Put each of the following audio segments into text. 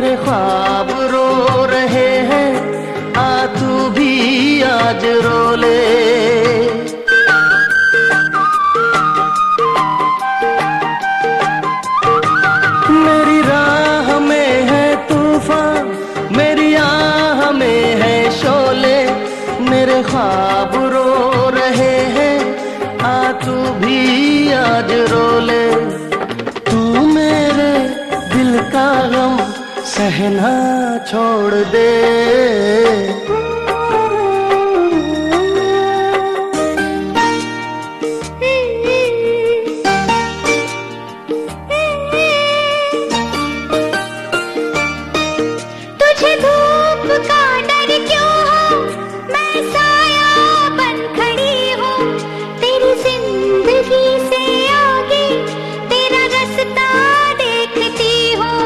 मेरे ख्वाब रो रहे हैं, आ तू भी आज रो ले। मेरी राह में है तूफान, मेरी आह में है शोले, मेरे ख्वाब रो रहे हैं, आ तू भी आज रो ले। तू मेरे दिल का गम सहना छोड़ दे। तुझे धूप का डर क्यों हो, मैं साया बन खड़ी हूँ, तेरी जिंदगी से आगे तेरा रास्ता देखती हूँ।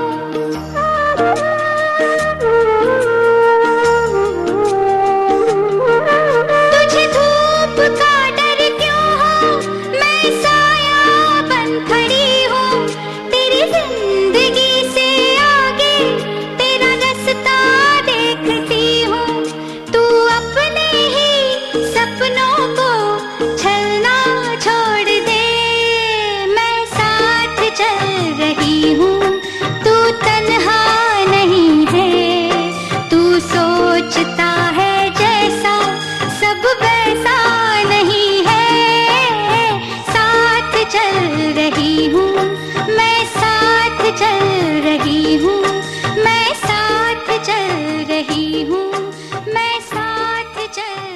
तुझे धूप का डर क्यों हो, मैं साया बन खड़ी हूँ, तेरी जिंदगी से आगे तेरा रास्ता देखती हूँ। तू अपने ही सपनों को छलना छोड़ दे, मैं साथ चल रही हूँ, तू तन्हा नहीं है। तू सोचता है जैसा सब वैसा नहीं है, साथ चल रही हूँ, मैं साथ चल रही हूँ, मैं साथ चल रही हूँ, मैं साथ चल